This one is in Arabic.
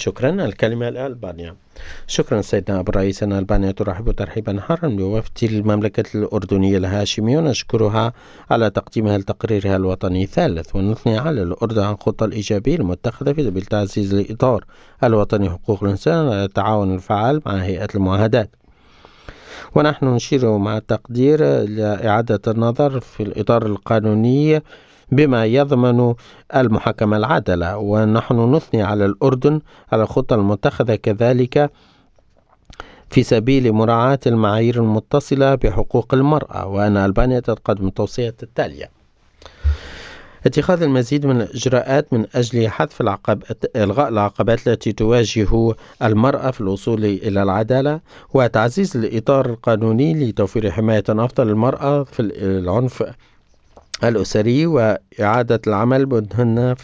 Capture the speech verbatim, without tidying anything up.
شكرا. الكلمة لألبانيا. شكرا سيدنا أبو الرئيس. أنا ألبانيا ترحب ترحيبا حارا بوفد المملكة الأردنية الهاشمي، ونشكرها على تقديمها لتقريرها الوطني الثالث، ونثني على الأردن عن الخطة الإيجابية المتخذة في سبيل تعزيز الإطار الوطني حقوق الإنسان على التعاون الفعال مع هيئة المعاهدات. ونحن نشير مع التقدير لإعادة النظر في الإطار القانوني بما يضمن المحاكمة العادلة، ونحن نثني على الأردن على الخطة المتخذة كذلك في سبيل مراعاة المعايير المتصلة بحقوق المرأة. وأن ألبانيا تقدم التوصية التالية: اتخاذ المزيد من الإجراءات من أجل حذف العقبات إلغاء العقبات التي تواجه المرأة في الوصول إلى العدالة، وتعزيز الإطار القانوني لتوفير حماية أفضل للمرأة في العنف الأسري، وإعادة العمل بهن